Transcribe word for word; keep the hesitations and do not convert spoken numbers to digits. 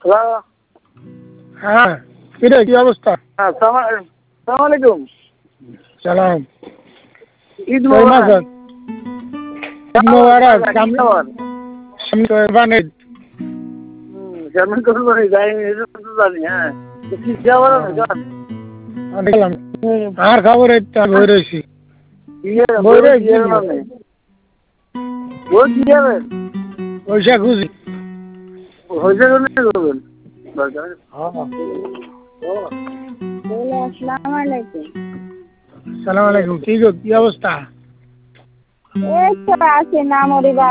Hello. হ্যাঁ, কিরে কি অবস্থা? হ্যাঁ, সালাম সালাম আলাইকুম। সালাম। ঈদ কই মোবারক। মাসের? ঈদ মোবারক। কি খবর? সামনে কোরবান ঈদ। হুম, কেমন কোরবানি যায়নি এটা তো জানি, হ্যাঁ। তো কি খবর আছে জান? দেখলাম। হুম। আর খবর এই তো বই রয়েছি। বিয়ে বই বই রয়েছি। বিয়ে মানে। বই কি যাবেন? পয়সা খুঁজি। হইছে কোনে করবেন? বাজার। হ্যাঁ। আসসালামু আলাইকুম। সালাম আলাইকুম। কি গো কি অবস্থা? এই তো আছি না মরিবা